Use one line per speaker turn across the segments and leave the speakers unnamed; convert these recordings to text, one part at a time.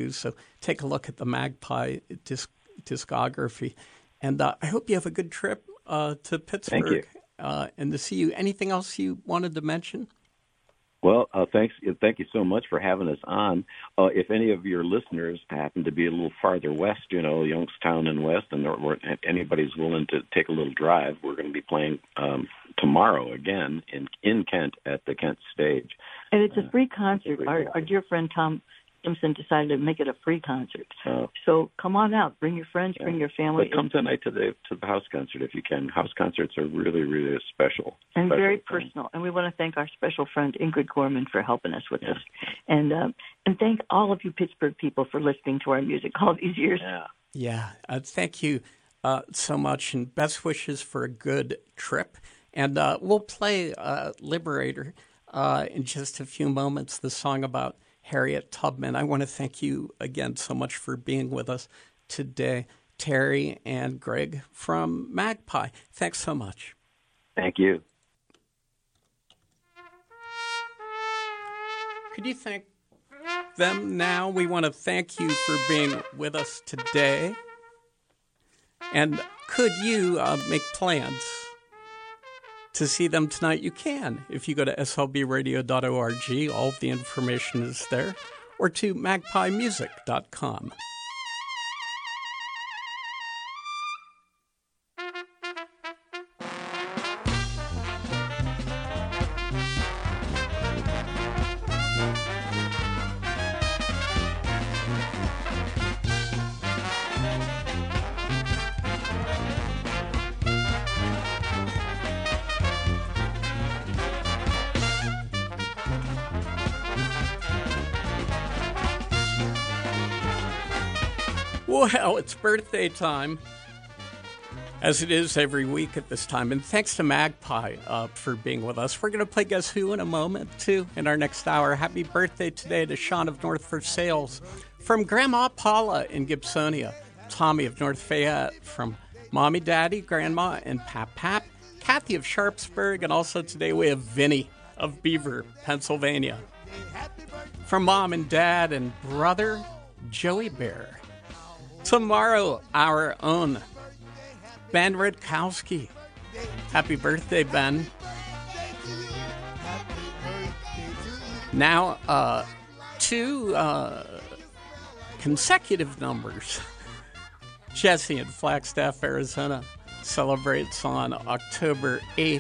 too. So take a look at the Magpie discography. And I hope you have a good trip to Pittsburgh.
Thank you.
And to see you. Anything else you wanted to mention?
Well, thank you so much for having us on. If any of your listeners happen to be a little farther west, Youngstown and west, and anybody's willing to take a little drive, we're going to be playing tomorrow again in Kent at the Kent Stage.
And it's a free concert. Our dear friend Tom Simpson decided to make it a free concert. So come on out. Bring your friends, bring your family.
But come tonight to the house concert if you can. House concerts are really, really special.
And very personal. And we want to thank our special friend Ingrid Gorman for helping us with this. And thank all of you Pittsburgh people for listening to our music all these years.
Yeah. Thank you so much, and best wishes for a good trip. And we'll play Liberator in just a few moments, the song about Harriet Tubman. I want to thank you again so much for being with us today, Terry and Greg from Magpie. Thanks so much.
Thank you.
Could you thank them now? We want to thank you for being with us today. And could you make plans to see them tonight? You can. If you go to slbradio.org, all of the information is there, or to magpiemusic.com. Well, it's birthday time, as it is every week at this time. And thanks to Magpie for being with us. We're going to play Guess Who in a moment, too, in our next hour. Happy birthday today to Sean of North Versailles, from Grandma Paula in Gibsonia, Tommy of North Fayette, from Mommy, Daddy, Grandma, and Pap, Kathy of Sharpsburg, and also today we have Vinny of Beaver, Pennsylvania, from Mom and Dad and brother Joey Bear. Tomorrow, our own Ben Rutkowski. Happy birthday, Ben. Now, two consecutive numbers. Jesse in Flagstaff, Arizona, celebrates on October 8th.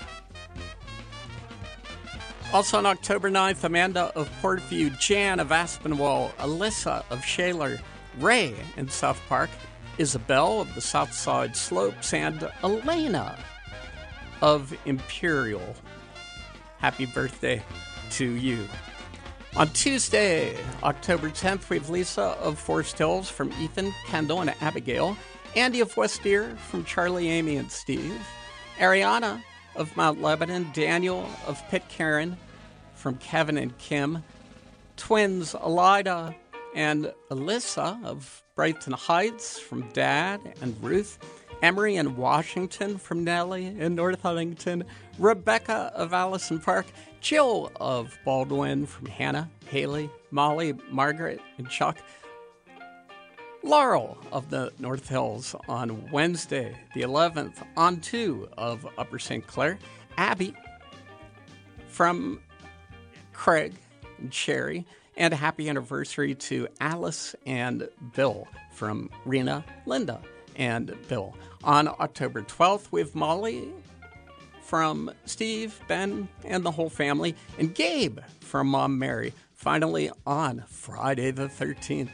Also on October 9th, Amanda of Portview, Jan of Aspinwall, Alyssa of Shaler, Ray in South Park, Isabel of the South Side Slopes, and Elena of Imperial. Happy birthday to you. On Tuesday, October 10th, we have Lisa of Forest Hills, from Ethan, Kendall, and Abigail, Andy of West Deer, from Charlie, Amy, and Steve, Ariana of Mount Lebanon, Daniel of Pitcairn, from Kevin and Kim, twins Elida and Alyssa of Brighton Heights, from Dad and Ruth, Emery in Washington, from Nellie in North Huntington, Rebecca of Allison Park, Jill of Baldwin, from Hannah, Haley, Molly, Margaret, and Chuck, Laurel of the North Hills on Wednesday, the 11th, on 2 of Upper St. Clair, Abby from Craig and Sherry, and a happy anniversary to Alice and Bill from Rena, Linda, and Bill. On October 12th, we have Molly from Steve, Ben, and the whole family, and Gabe from Mom Mary. Finally, on Friday the 13th,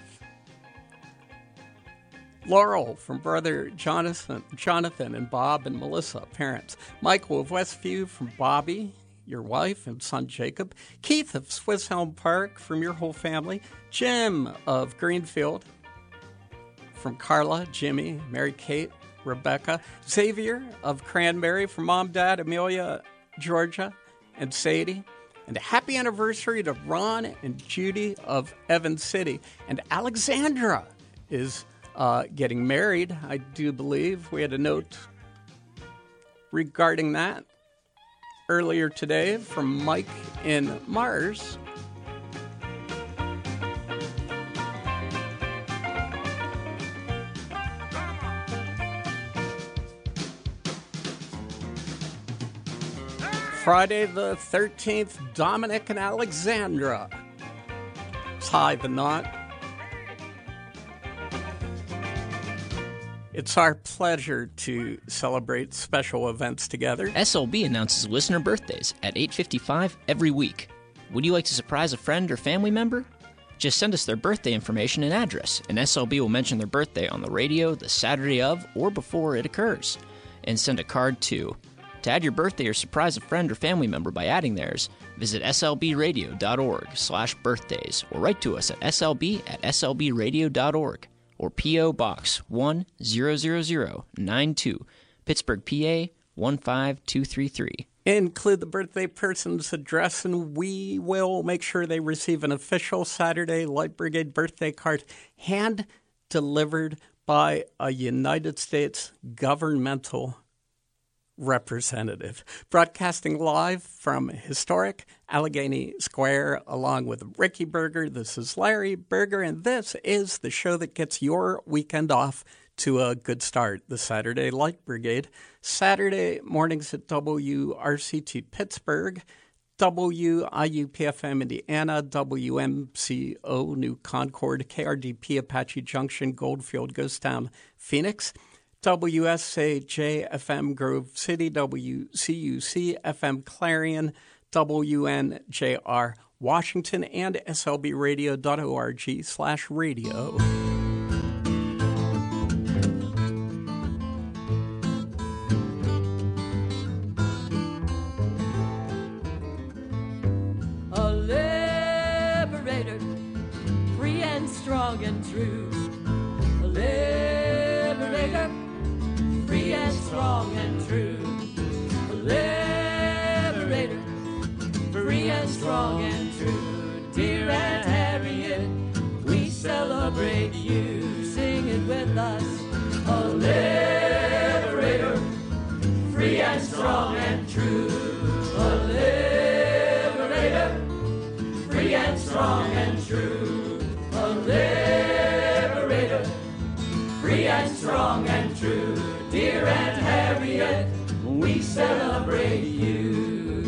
Laurel from brother Jonathan and Bob and Melissa, parents. Michael of Westview, from Bobby, your wife, and son Jacob. Keith of Swiss Elm Park, from your whole family. Jim of Greenfield, from Carla, Jimmy, Mary Kate, Rebecca. Xavier of Cranberry, from Mom, Dad, Amelia, Georgia, and Sadie. And a happy anniversary to Ron and Judy of Evans City. And Alexandra is getting married, I do believe. We had a note regarding that earlier today from Mike in Mars. Friday the 13th, Dominic and Alexandra. Tie the knot. It's our pleasure to celebrate special events together.
SLB announces listener birthdays at 8:55 every week. Would you like to surprise a friend or family member? Just send us their birthday information and address, and SLB will mention their birthday on the radio the Saturday of or before it occurs, and send a card too. To add your birthday or surprise a friend or family member by adding theirs, visit slbradio.org/birthdays or write to us at slb@slbradio.org or P.O. Box 1000092, Pittsburgh, PA 15233.
Include the birthday person's address, and we will make sure they receive an official Saturday Light Brigade birthday card hand-delivered by a United States governmental representative. Broadcasting live from historic Allegheny Square along with Ricky Berger. This is Larry Berger, and this is the show that gets your weekend off to a good start. The Saturday Light Brigade. Saturday mornings at WRCT Pittsburgh, WIUPFM Indiana, WMCO New Concord, KRDP Apache Junction, Goldfield, Ghost Town, Phoenix, WSAJ-FM Grove City, WCUC-FM Clarion, WNJR Washington, and slbradio.org/radio.
A liberator, free and strong and true. A liberator, free and strong and true. A liberator, free and strong and true. Dear Aunt Harriet, we celebrate you. Sing it with us. A liberator, free and strong and true. A liberator, free and strong and true. A liberator, free and strong and true. Dear Aunt Harriet, we celebrate you.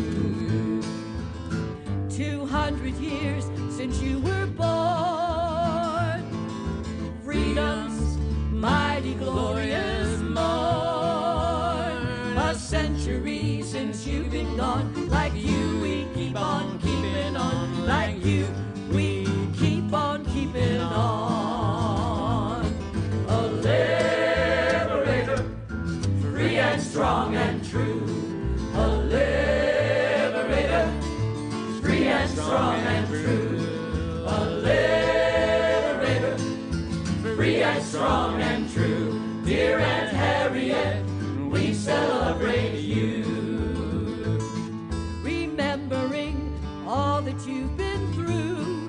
200 years since you were born, freedom's mighty glorious morn. A century since you've been gone, like you we keep on keeping on, like you we keep on keeping on. A liberator, free and strong and true. A liberator, free and strong and true. A liberator, free and strong and true. Dear Aunt Harriet, we celebrate you. Remembering all that you've been through,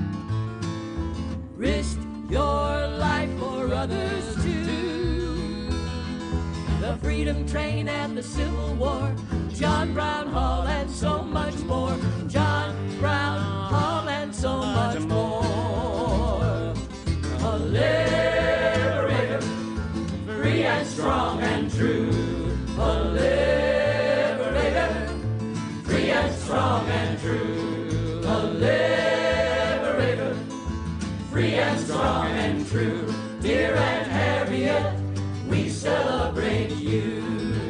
risked your life for others too. The Freedom Train and the Civil War, John Brown Hall and so much more. John Brown Hall and so much more. A liberator, free and strong and true. A liberator, free and strong and true. A liberator, free and strong and true. Dear Aunt Harriet, we celebrate you.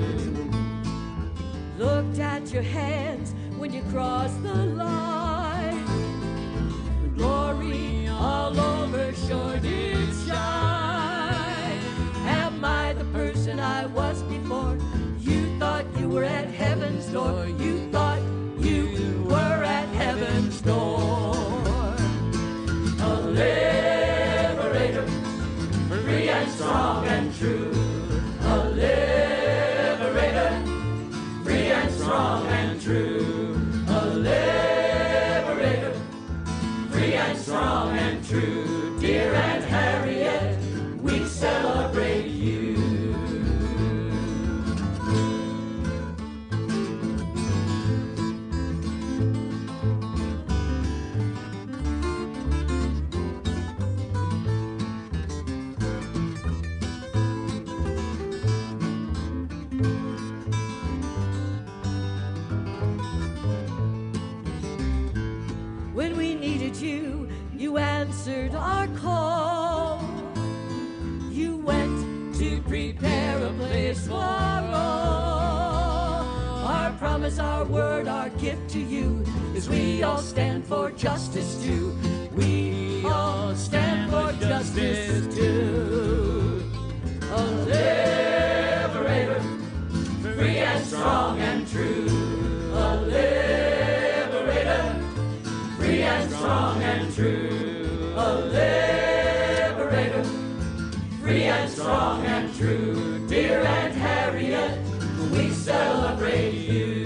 Looked at your hands when you crossed the line. Glory all over sure did shine. Am I the person I was before? You thought you were at heaven's door. You thought you were at heaven's door. A liberator, free and strong and true. A liberator, free and strong and true. A liberator, free and strong and true. Dear Aunt Harriet, we celebrate you. answered our call. You went to prepare a place for all. Our promise, our word, our gift to you is we all stand for justice too. We all stand for justice too. A liberator, free and strong and true. A liberator, free and strong and true. A liberator, free and strong and true. Dear Aunt Harriet, we celebrate you.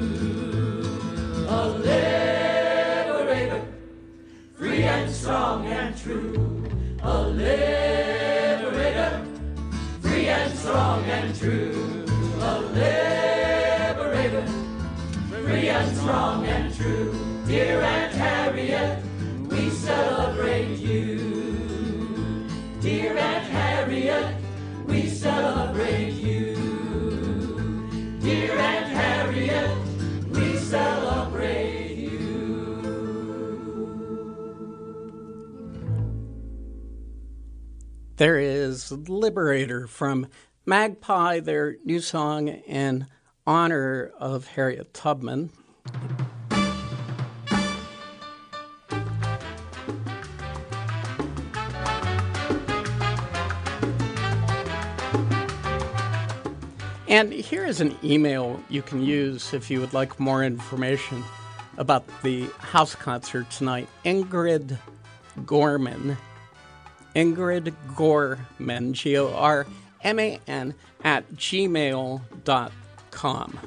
A liberator, free and strong and true. A liberator, free and strong and true. A liberator, free and strong and true. Dear Aunt Harriet, we celebrate you. Dear Aunt Harriet, we celebrate you. Dear Aunt Harriet, we celebrate you.
There is Liberator from Magpie, their new song in honor of Harriet Tubman. And here is an email you can use if you would like more information about the house concert tonight. Ingrid Gorman, Gorman, @gmail.com.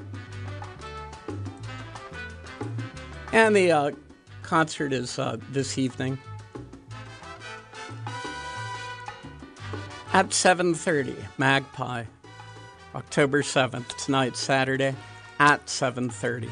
And the concert is this evening at 7:30, Magpie, October 7th, tonight, Saturday, at 7:30.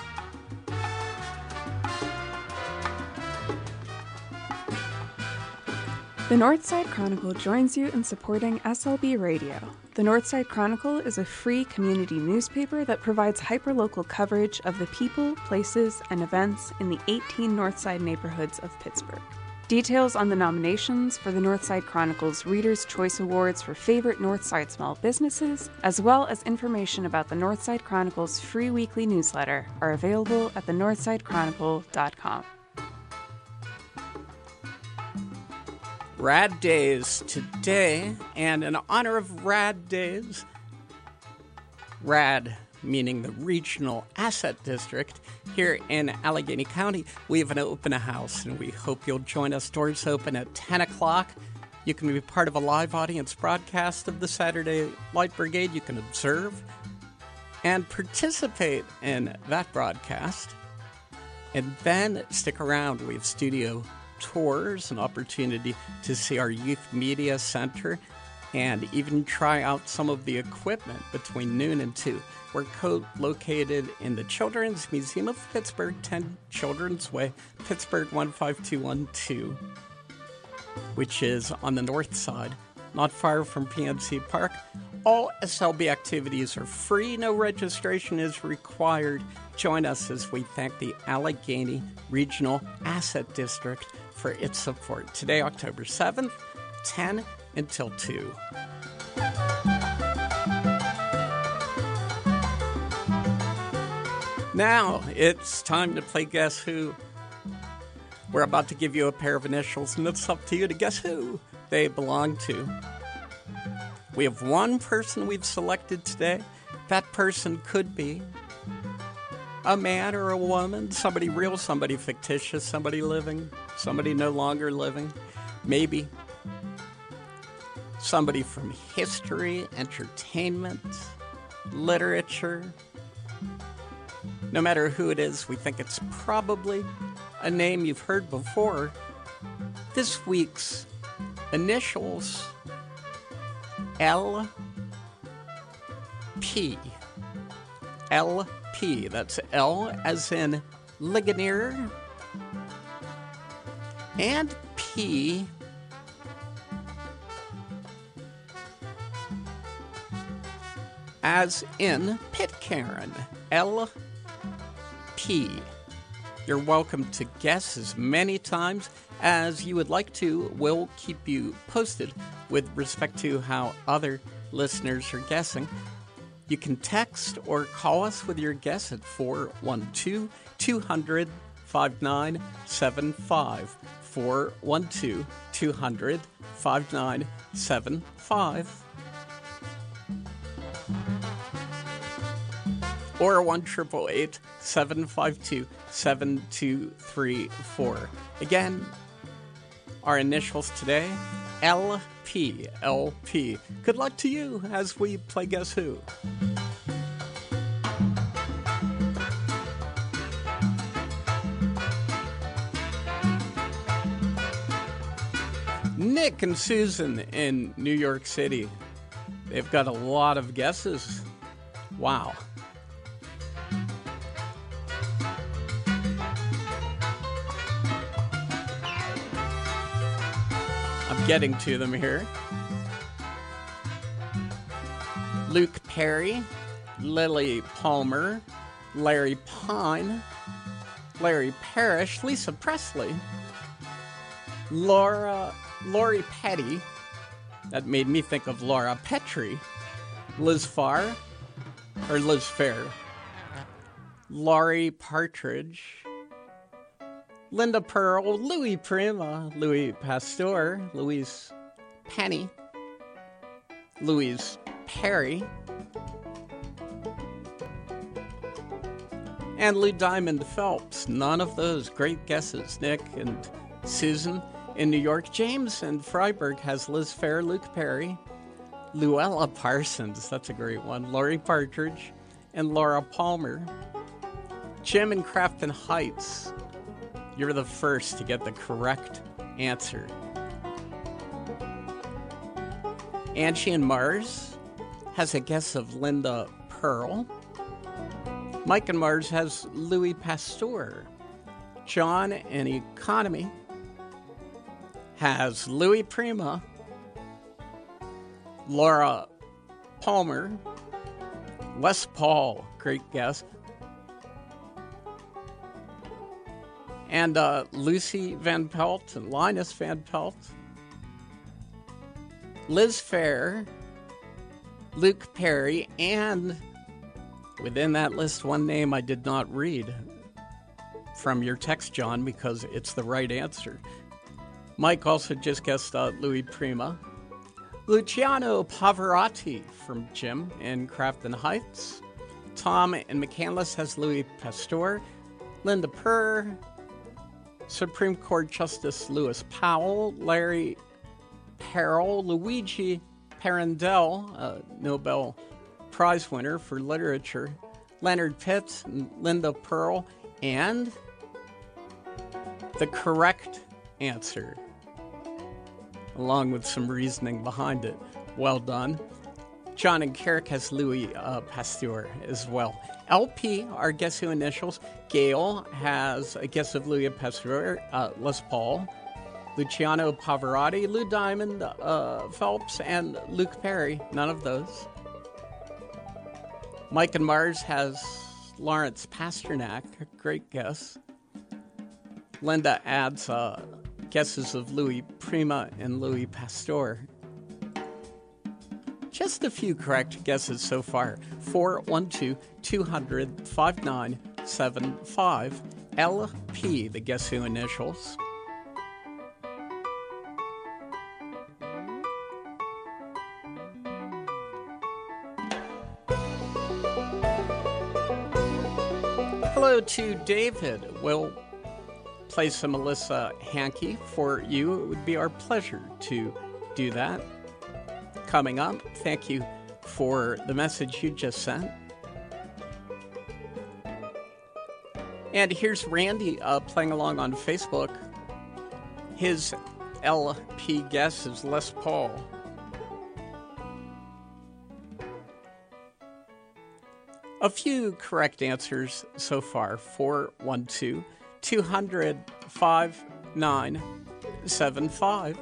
The Northside Chronicle joins you in supporting SLB Radio. The Northside Chronicle is a free community newspaper that provides hyperlocal coverage of the people, places, and events in the 18 Northside neighborhoods of Pittsburgh. Details on the nominations for the Northside Chronicle's Reader's Choice Awards for favorite Northside small businesses, as well as information about the Northside Chronicle's free weekly newsletter, are available at thenorthsidechronicle.com.
Rad Days today, and in honor of Rad Days, RAD meaning the Regional Asset District here in Allegheny County, we have an open house, and we hope you'll join us. Doors open at 10 o'clock. You can be part of a live audience broadcast of the Saturday Light Brigade. You can observe and participate in that broadcast, and then stick around. We have studio tours, an opportunity to see our youth media center, and even try out some of the equipment between noon and 2. We're co-located in the Children's Museum of Pittsburgh, 10 Children's Way, Pittsburgh 15212, which is on the north side, not far from PNC Park. All SLB activities are free. No registration is required. Join us as we thank the Allegheny Regional Asset District for its support. Today, October 7th, 10 until 2. Now, it's time to play Guess Who. We're about to give you a pair of initials, and it's up to you to guess who they belong to. We have one person we've selected today. That person could be a man or a woman, somebody real, somebody fictitious, somebody living, somebody no longer living, maybe somebody from history, entertainment, literature. No matter who it is, we think it's probably a name you've heard before. This week's initials, LP. LP, that's L as in Ligonier, and P as in Pitcairn. LP. You're welcome to guess as many times as you would like to. We'll keep you posted with respect to how other listeners are guessing. You can text or call us with your guess at 412-200-5975. 412-200-5975. Or 1-888-752-7234. Again, our initials today, LP. LP. Good luck to you as we play Guess Who. Nick and Susan in New York City. They've got a lot of guesses. Wow. I'm getting to them here. Luke Perry, Lily Palmer, Larry Pine, Larry Parrish, Lisa Presley, Lori Petty. That made me think of Laura Petrie. Liz Fair, Laurie Partridge, Linda Pearl, Louis Prima, Louis Pasteur, Louise Penny, Louise Perry, and Lou Diamond Phelps. None of those. Great guesses, Nick and Susan in New York. James in Freiburg has Liz Phair, Luke Perry, Luella Parsons, that's a great one, Laurie Partridge, and Laura Palmer. Jim in Crafton Heights, you're the first to get the correct answer. Angie in Mars has a guess of Linda Pearl. Mike in Mars has Louis Pasteur. John in Economy has Louis Prima, Laura Palmer, Les Paul, great guess, and Lucy Van Pelt and Linus Van Pelt, Liz Phair, Luke Perry, and within that list, one name I did not read from your text, John, because it's the right answer. Mike also just guessed Louis Prima. Luciano Pavarotti from Jim in Crafton Heights. Tom in McCandless has Louis Pasteur. Linda Purr. Supreme Court Justice Lewis Powell. Larry Perrell. Luigi Parendell, a Nobel Prize winner for literature. Leonard Pitts and Linda Pearl. And the correct answer, along with some reasoning behind it. Well done. John and Carrick has Louis Pasteur as well. LP, our Guess Who initials. Gail has a guess of Louis Pasteur, Les Paul, Luciano Pavarotti, Lou Diamond, Phelps, and Luke Perry. None of those. Mike and Mars has Lawrence Pasternak. Great guess. Linda adds guesses of Louis Prima and Louis Pasteur. Just a few correct guesses so far. 412-200-5975. LP, the Guess Who initials. Hello to David. We'll play some Melissa Hankey for you. It would be our pleasure to do that. Coming up, thank you for the message you just sent. And here's Randy playing along on Facebook. His LP guess is Les Paul. A few correct answers so far. 412-200-5975.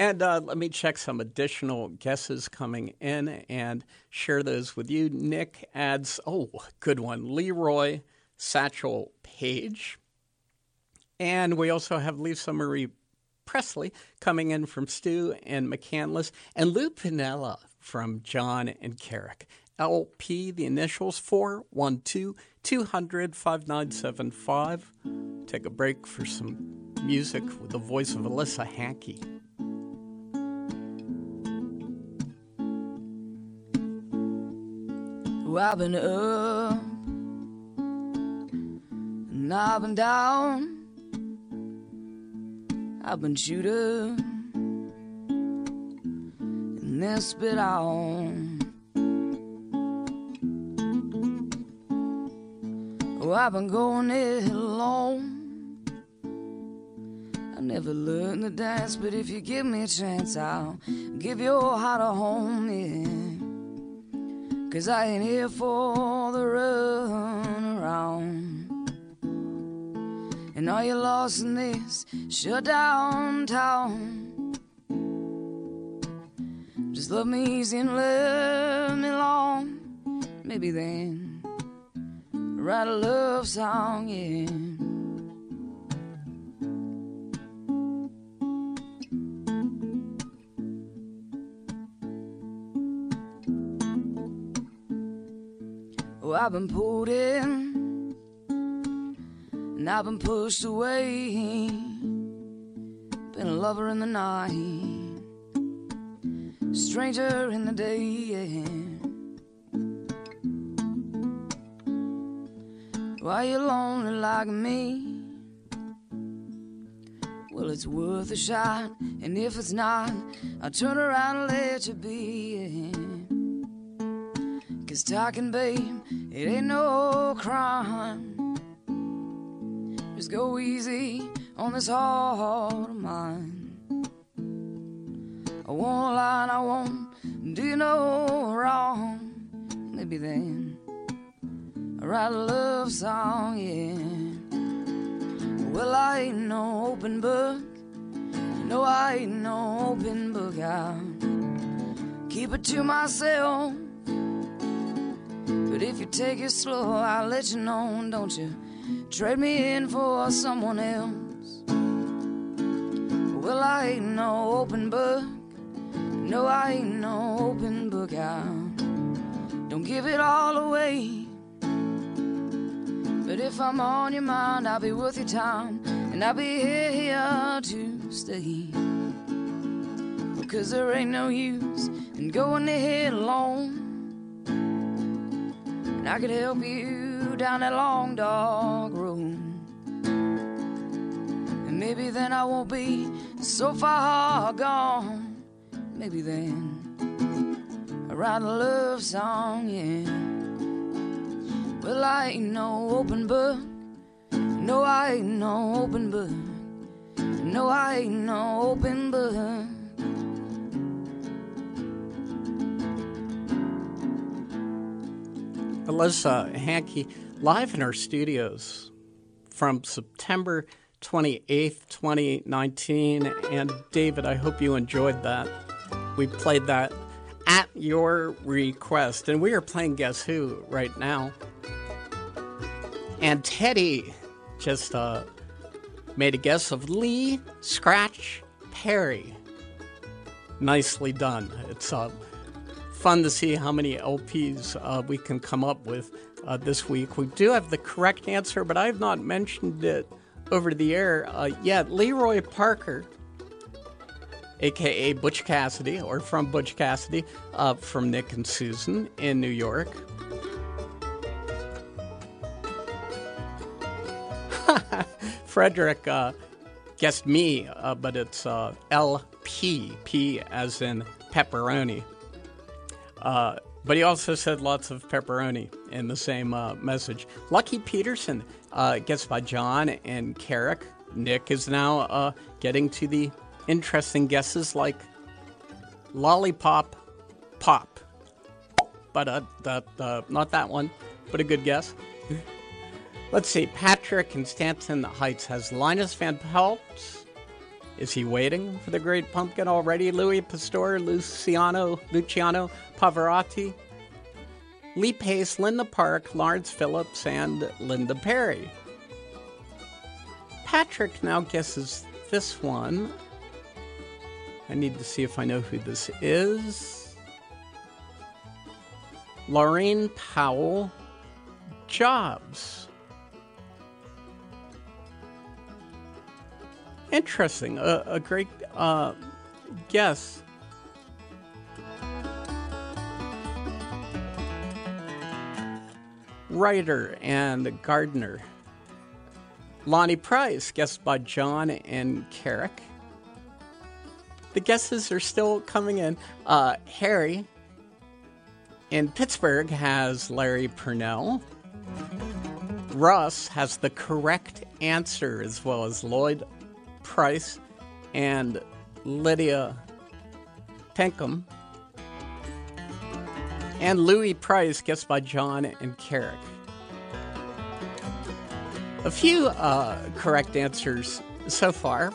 And let me check some additional guesses coming in and share those with you. Nick adds, good one, Leroy Satchel Page. And we also have Lisa Marie Presley coming in from Stu and McCandless, and Lou Pinella from John and Carrick. LP, the initials 412-200-5975. Take a break for some music with the voice of Alyssa Hankey.
Well, I've been up and I've been down. I've been shooting and then spit on. Oh, I've been going it alone. I never learned to dance, but if you give me a chance, I'll give your heart a home, yeah. 'Cause I ain't here for the run around. And are you lost in this shut down town? Just love me easy and love me long. Maybe then write a love song, yeah. Oh, I've been pulled in and I've been pushed away. Been a lover in the night, stranger in the day, yeah. Why you lonely like me? Well, it's worth a shot, and if it's not, I'll turn around and let you be, yeah. 'Cause talking, babe, it ain't no crime. Just go easy on this heart of mine. I won't lie and I won't do you no wrong. Maybe then I'll write a love song, yeah. Well, I ain't no open book. No, I ain't no open book. I'll keep it to myself. But if you take it slow, I'll let you know, don't you trade me in for someone else. Well, I ain't no open book. No, I ain't no open book. I don't give it all away. But if I'm on your mind, I'll be worth your time, and I'll be here to stay. Because there ain't no use in going ahead alone. And I could help you down that long, dark road. And maybe then I won't be so far gone. Maybe then I'll write a love song, yeah. Well, I ain't no open book. No, I ain't no open book. No, I ain't no open book.
Alyssa Hankey, live in our studios from September 28th, 2019. And David, I hope you enjoyed that. We played that at your request. And we are playing Guess Who right now. And Teddy just made a guess of Lee Scratch Perry. Nicely done. It's fun to see how many LPs we can come up with this week. We do have the correct answer, but I have not mentioned it over the air yet. Leroy Parker, a.k.a. Butch Cassidy, or from Butch Cassidy, from Nick and Susan in New York. Frederick guessed me, but it's LP, P as in pepperoni. But he also said lots of pepperoni in the same message. Lucky Peterson guessed by John and Carrick. Nick is now getting to the interesting guesses like lollipop pop. But not that one, but a good guess. Let's see. Patrick in Stanton Heights has Linus Van Pelt Is he waiting for the Great Pumpkin already? Louis Pasteur, Luciano Pavarotti, Lee Pace, Linda Park, Lawrence Phillips, and Linda Perry. Patrick now guesses this one. I need to see if I know who this is. Laureen Powell Jobs. Interesting. A great guess. Writer and gardener. Lonnie Price, guessed by John and Carrick. The guesses are still coming in. Harry in Pittsburgh has Larry Purnell. Russ has the correct answer, as well as Lloyd Price and Lydia Tenkham. And Louis Price, guessed by John and Carrick. A few correct answers so far.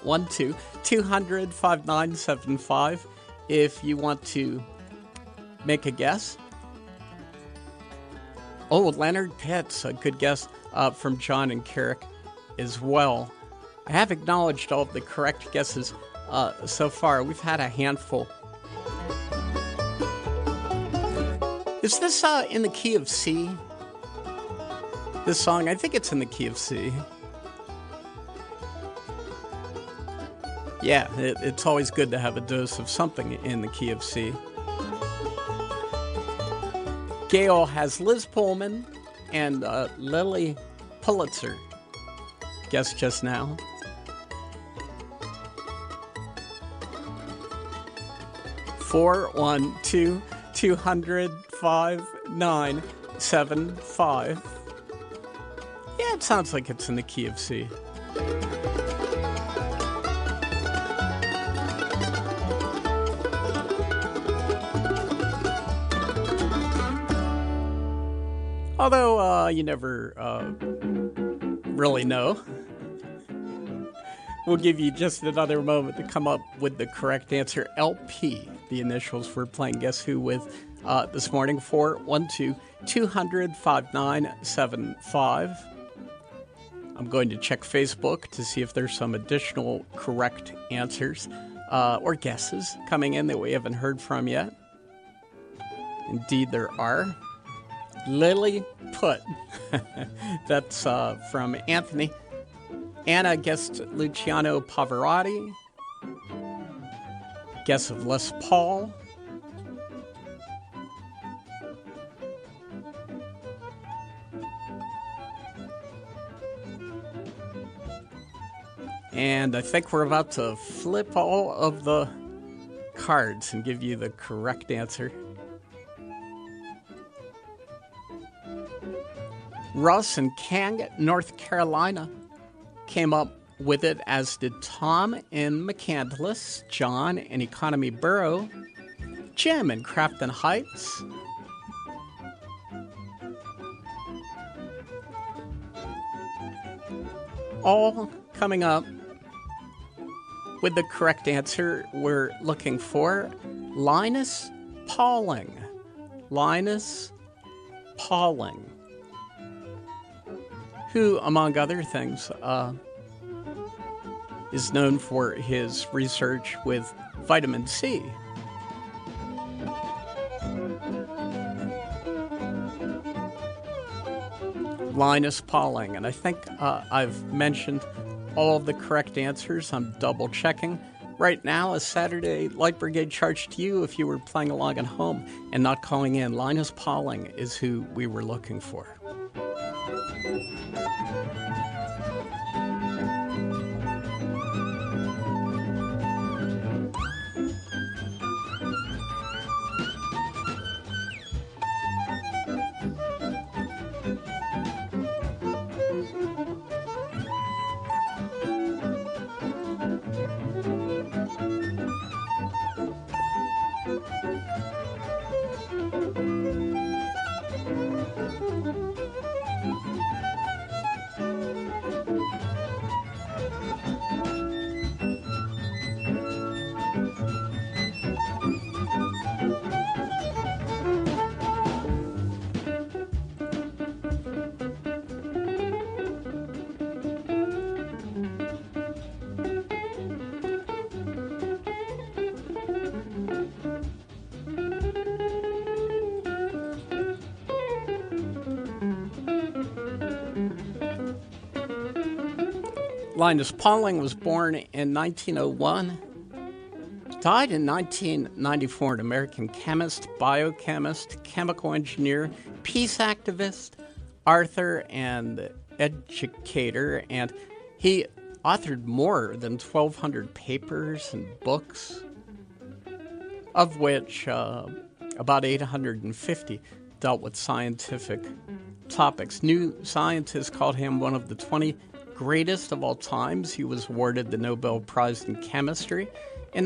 412-200-5975 if you want to make a guess. Oh, Leonard Pitts, a good guess from John and Carrick as well. I have acknowledged all of the correct guesses so far. We've had a handful. Is this in the key of C? This song, I think it's in the key of C. Yeah, it's always good to have a dose of something in the key of C. Gail has Liz Pullman and Lily Pulitzer. Guessed just now. Four, 1, 2, 200, 5, 9, 7, 5. Yeah, it sounds like it's in the key of C. Although you never really know. We'll give you just another moment to come up with the correct answer. LP, the initials we're playing Guess Who with this morning. 412-200-5975. I'm going to check Facebook to see if there's some additional correct answers or guesses coming in that we haven't heard from yet. Indeed, there are. Lily Put. That's from Anthony. Anna guessed Luciano Pavarotti. Guess of Les Paul. And I think we're about to flip all of the cards and give you the correct answer. Russ in Kang, North Carolina, came up with it, as did Tom in McCandless, John in Economy Borough, Jim in Crafton Heights, all coming up with the correct answer we're looking for. Linus Pauling. Linus Pauling. Who, among other things, is known for his research with vitamin C. Linus Pauling. And I think I've mentioned all of the correct answers. I'm double checking. Right now, a Saturday Light Brigade charge to you if you were playing along at home and not calling in. Linus Pauling is who we were looking for. Linus Pauling was born in 1901, died in 1994, an American chemist, biochemist, chemical engineer, peace activist, author, and educator, and he authored more than 1,200 papers and books, of which about 850 dealt with scientific topics. New Scientist called him one of the 20 greatest of all times. He was awarded the Nobel Prize in Chemistry in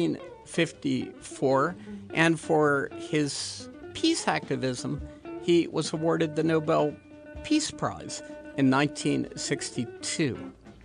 1954, and for his peace activism, he was awarded the Nobel Peace Prize in 1962.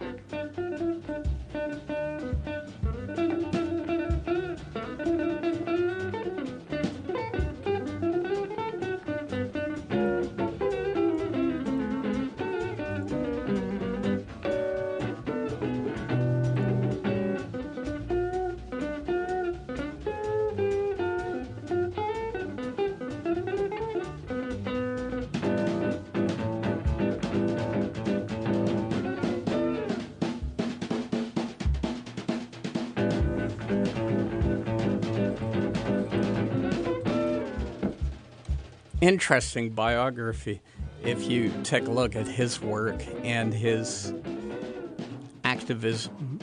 Interesting biography if you take a look at his work and his activism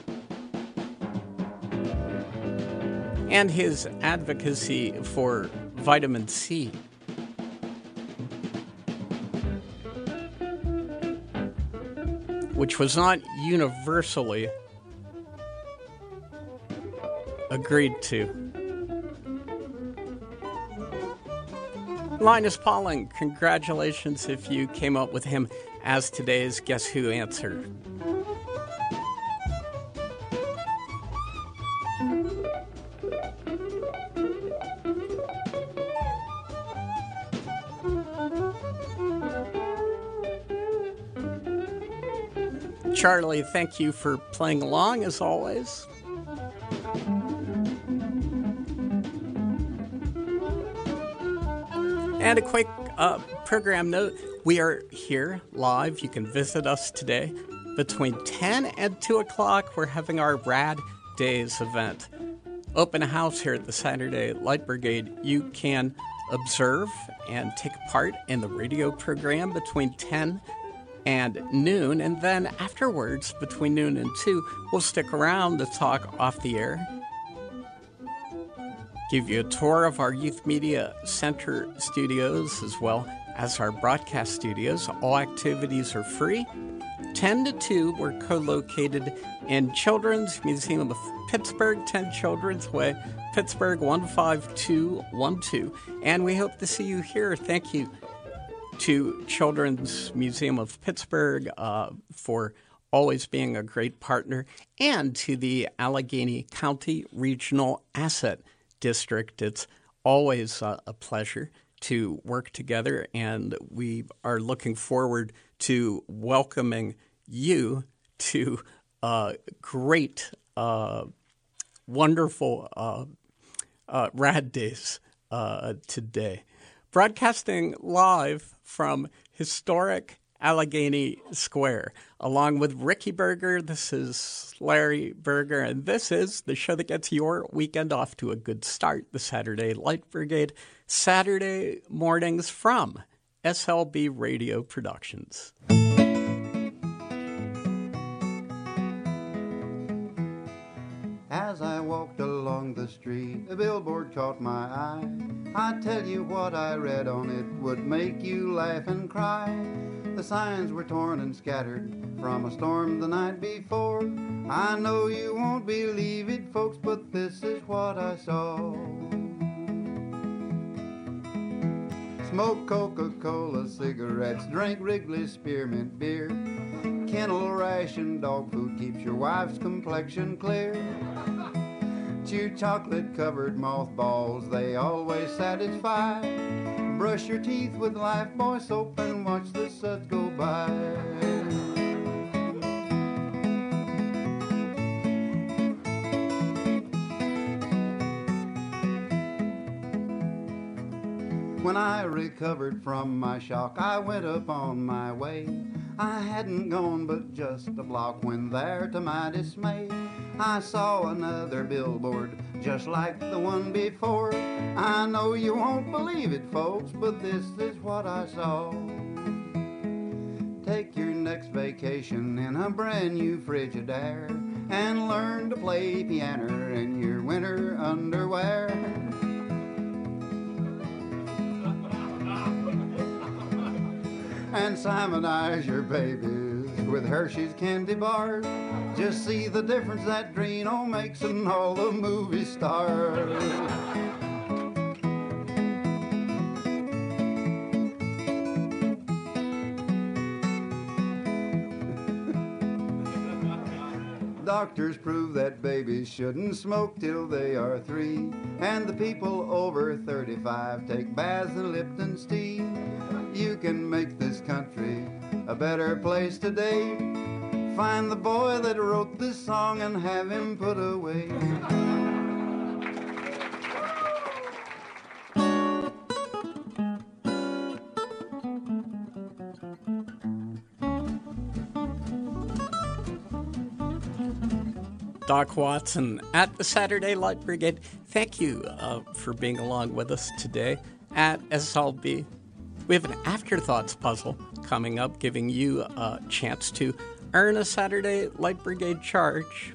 and his advocacy for vitamin C. Which was not universally agreed to. Linus Pauling, congratulations if you came up with him as today's Guess Who answer. Charlie, thank you for playing along as always. And a quick program note, we are here live. You can visit us today between 10 and 2 o'clock. We're having our Rad Days event. Open house here at the Saturday Light Brigade. You can observe and take part in the radio program between 10 and noon. And then afterwards, between noon and 2, we'll stick around to talk off the air. Give you a tour of our Youth Media Center studios as well as our broadcast studios. All activities are free. 10 to 2, we're co-located in Children's Museum of Pittsburgh, 10 Children's Way, Pittsburgh 15212. And we hope to see you here. Thank you to Children's Museum of Pittsburgh for always being a great partner, and to the Allegheny County Regional Asset District. It's always a pleasure to work together, and we are looking forward to welcoming you to great, wonderful Rad Days today. Broadcasting live from historic Allegheny Square. Along with Ricky Berger, this is Larry Berger, and this is the show that gets your weekend off to a good start, the Saturday Light Brigade, Saturday mornings from SLB Radio Productions.
As I walked along the street, a billboard caught my eye. I tell you what I read on it would make you laugh and cry. The signs were torn and scattered from a storm the night before. I know you won't believe it, folks, but this is what I saw. Smoke Coca-Cola cigarettes, drink Wrigley Spearmint beer. Kennel ration dog food keeps your wife's complexion clear. Chew chocolate-covered mothballs, they always satisfy. Brush your teeth with Lifebuoy soap and watch the suds go by. When I recovered from my shock, I went up on my way. I hadn't gone but just a block when there, to my dismay, I saw another billboard just like the one before. I know you won't believe it, folks, but this is what I saw. Take your next vacation in a brand new Frigidaire and learn to play piano in your winter underwear. And Simonize your babies with Hershey's candy bars. Just see the difference that Drano makes in all the movie stars. Doctors prove that babies shouldn't smoke till they are 3, and the people over 35 take baths in Lipton's tea. You can make this country a better place today. Find the boy that wrote this song and have him put away.
Doc Watson at the Saturday Light Brigade. Thank you for being along with us today at SLB. We have an Afterthoughts puzzle coming up, giving you a chance to earn a Saturday Light Brigade charge.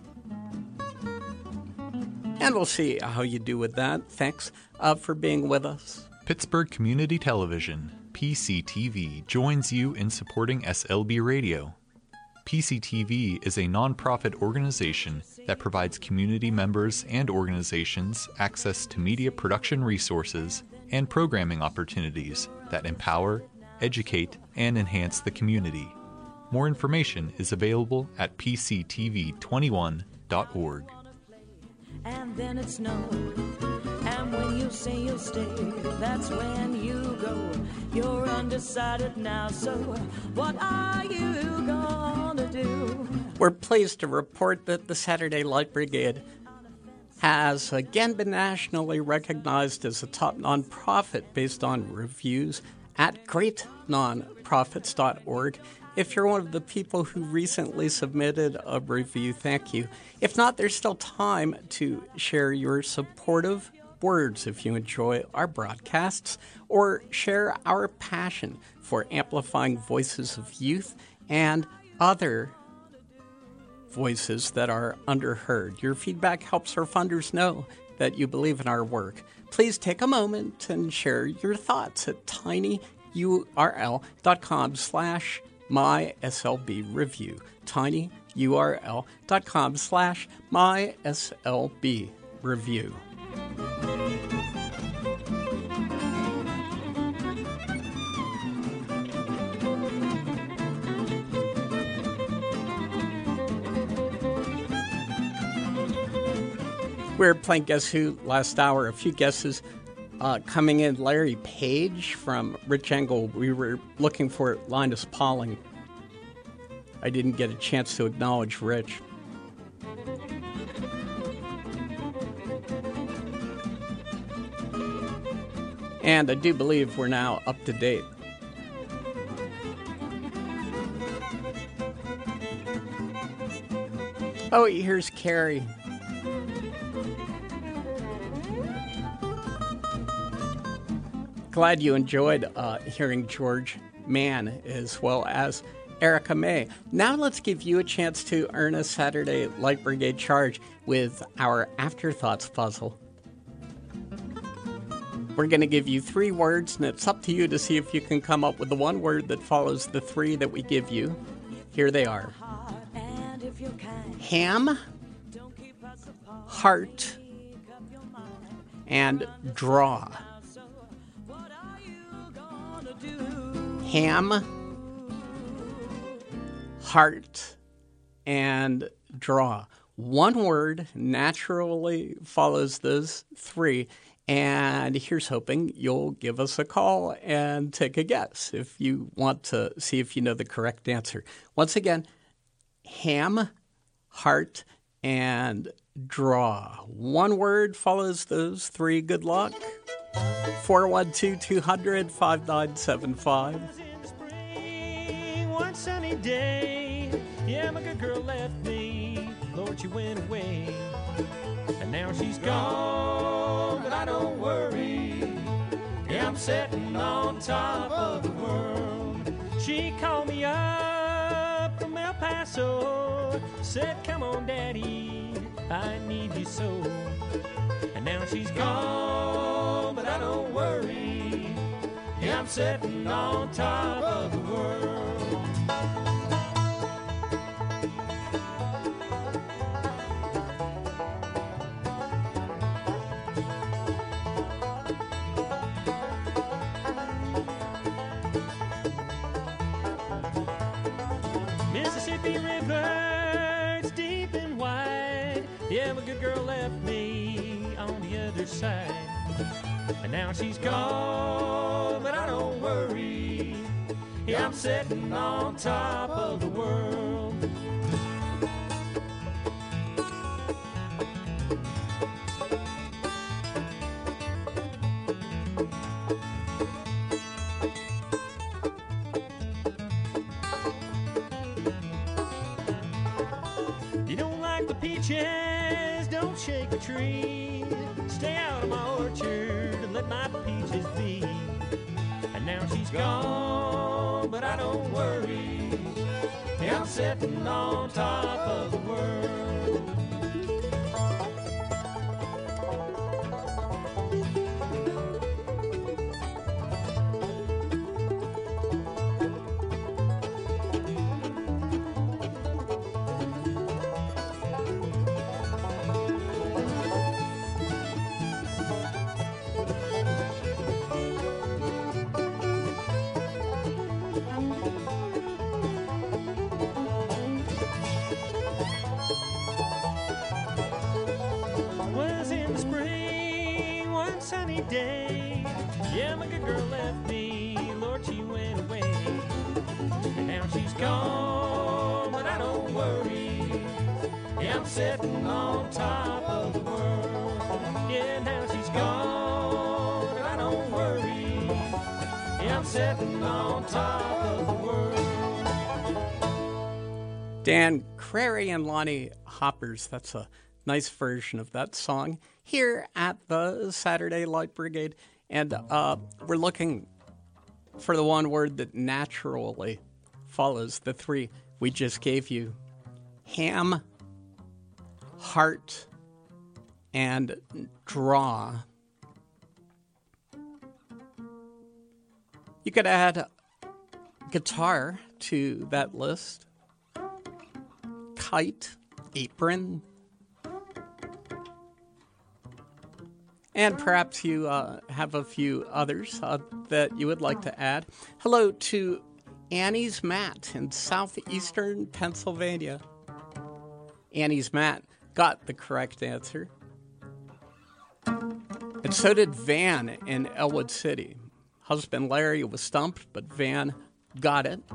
And we'll see how you do with that. Thanks for being with us.
Pittsburgh Community Television, PCTV, joins you in supporting SLB Radio. PCTV is a nonprofit organization that provides community members and organizations access to media production resources and programming opportunities that empower, educate, and enhance the community. More information is available at pctv21.org.
And then it snowed, and when you say you'll stay, that's when you go. You're undecided now, so what are you gonna do?
We're pleased to report that the Saturday Light Brigade has again been nationally recognized as a top nonprofit based on reviews at greatnonprofits.org. If you're one of the people who recently submitted a review, thank you. If not, there's still time to share your supportive words if you enjoy our broadcasts, or share our passion for amplifying voices of youth and other voices that are underheard. Your feedback helps our funders know that you believe in our work. Please take a moment and share your thoughts at tinyurl.com/myslbreview. tinyurl.com/myslbreview. We were playing Guess Who last hour. A few guesses coming in. Larry Page from Rich Engel. We were looking for Linus Pauling. I didn't get a chance to acknowledge Rich. And I do believe we're now up to date. Oh, here's Carrie. Glad you enjoyed hearing George Mann as well as Erica May. Now let's give you a chance to earn a Saturday Light Brigade charge with our Afterthoughts puzzle. We're going to give you 3 words, and it's up to you to see if you can come up with the one word that follows the 3 that we give you. Here they are. Ham, heart, and draw. Ham, heart, and draw. One word naturally follows those 3, and here's hoping you'll give us a call and take a guess if you want to see if you know the correct answer. Once again, ham, heart, and draw. One word follows those 3. Good luck. 412-200-5975.
sunny day. Yeah, my good girl left me. Lord, she went away. And now she's gone, but I don't worry. Yeah, I'm sitting on top of the world. She called me up from El Paso. Said, come on, Daddy, I need you so. And now she's gone, but I don't worry. Yeah, I'm sitting on top of the world. Mississippi River, it's deep and wide. Yeah, my good girl left me on the other side. And now she's gone, but I don't worry. Yeah, I'm sitting on top of the world. You don't like the peaches, don't shake a tree. Stay out of my orchard and let my peaches be. And now she's gone, but I don't worry. Yeah, I'm sitting on top of the world. Was in the spring, one sunny day. Yeah, my good girl left me, Lord, she went away. And now she's gone, but I don't worry. Yeah, I'm sitting on top of the world. Yeah, now she's gone, but I don't worry. Yeah, I'm sitting on top of the world.
Dan Crary and Lonnie Hoppers. That's a nice version of that song here at the Saturday Light Brigade. And we're looking for the one word that naturally follows the three we just gave you. Ham, heart, and draw. You could add guitar to that list. Kite, apron, and perhaps you have a few others that you would like to add. Hello to Annie's Mat in southeastern Pennsylvania. Annie's Mat got the correct answer. And so did Van in Elwood City. Husband Larry was stumped, but Van got it.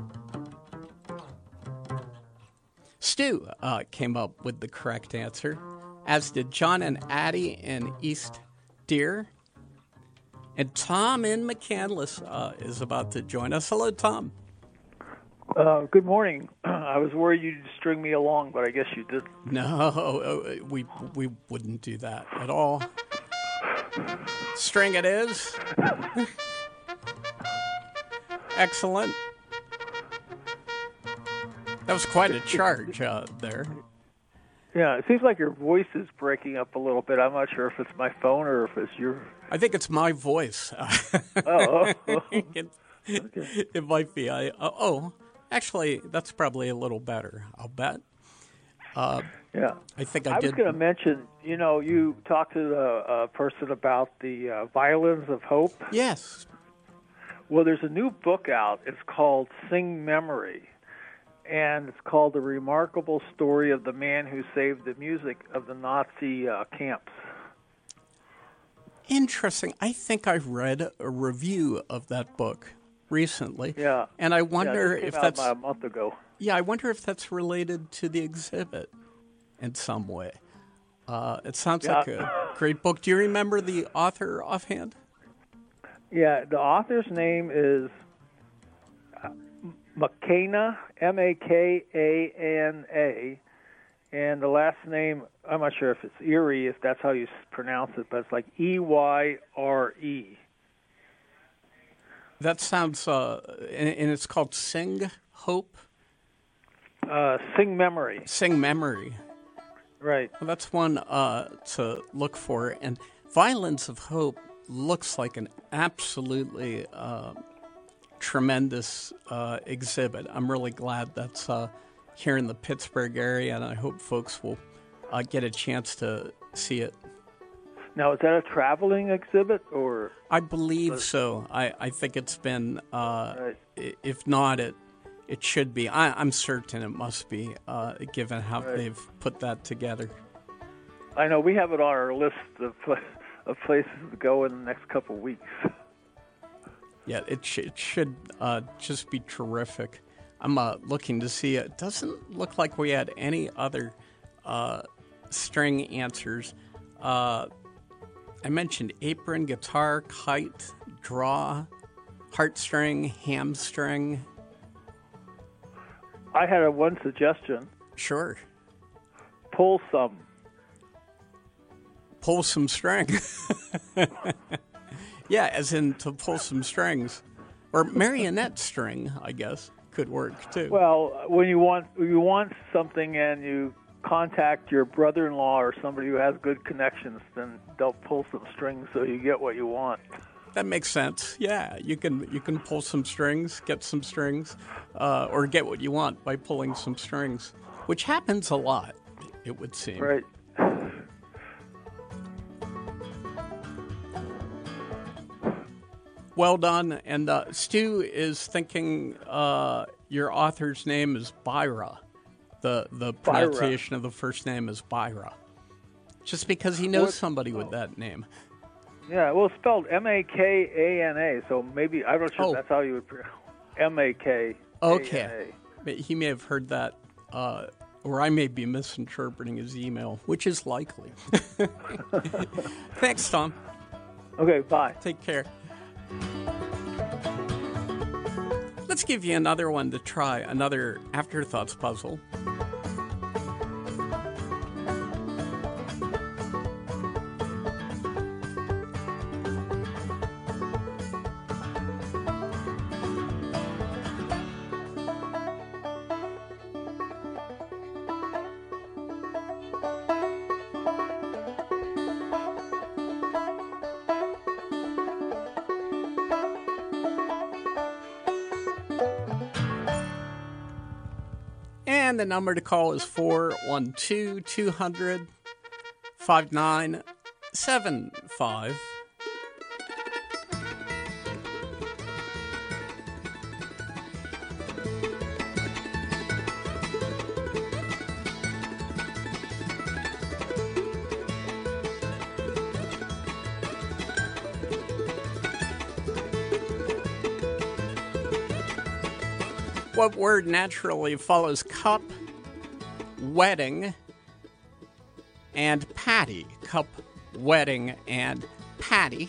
Stu came up with the correct answer, as did John and Addie in East Deer. And Tom in McCandless is about to join us. Hello, Tom.
Good morning. I was worried you'd string me along, but I guess you did.
No, we wouldn't do that at all. String it is. Excellent. That was quite a charge there.
Yeah, it seems like your voice is breaking up a little bit. I'm not sure if it's my phone or if it's your...
I think it's my voice.
Oh.
It might be. Actually, that's probably a little better, I'll bet.
Yeah.
I think
I was going to mention, you talked to the person about the Violins of Hope.
Yes.
Well, there's a new book out. It's called Sing Memory. And it's called The Remarkable Story of the Man Who Saved the Music of the Nazi Camps.
Interesting. I think I read a review of that book recently.
Yeah.
And I wonder if that's
about a month ago.
Yeah, I wonder if that's related to the exhibit in some way. It sounds like a great book. Do you remember the author offhand?
Yeah, the author's name is Makana, Makana, and the last name, I'm not sure if it's Erie, if that's how you pronounce it, but it's like Eyre.
That sounds, and it's called Sing Hope?
Sing Memory.
Sing Memory.
Right.
Well, that's one to look for. And Violins of Hope looks like an absolutely tremendous exhibit. I'm really glad that's here in the Pittsburgh area, and I hope folks will get a chance to see it.
Now, is that a traveling exhibit, or?
I believe so. I think it's been,
right.
If not, it should be. I'm certain it must be, given how they've put that together.
I know we have it on our list of places to go in the next couple of weeks.
Yeah, it should just be terrific. I'm looking to see it. It doesn't look like we had any other string answers. I mentioned apron, guitar, kite, draw, heartstring, hamstring.
I had one suggestion.
Sure.
Pull some
string. Yeah, as in to pull some strings. Or marionette string, I guess, could work too.
Well, when you want something and you contact your brother-in-law or somebody who has good connections, then they'll pull some strings so you get what you want.
That makes sense. Yeah, you can pull some strings, get some strings, or get what you want by pulling some strings, which happens a lot, it would seem.
Right.
Well done. And Stu is thinking your author's name is Byra. The pronunciation of the first name is Byra. Just because he knows somebody with that name.
Yeah, well, it's spelled Makana, so maybe, I'm not sure if that's how you would pronounce Makana.
Okay. He may have heard that, or I may be misinterpreting his email, which is likely. Thanks, Tom.
Okay, bye.
Take care. Let's give you another one to try, another Afterthoughts puzzle. And the number to call is 412-200-5975. What word naturally follows cup, wedding, and patty? Cup, wedding, and patty.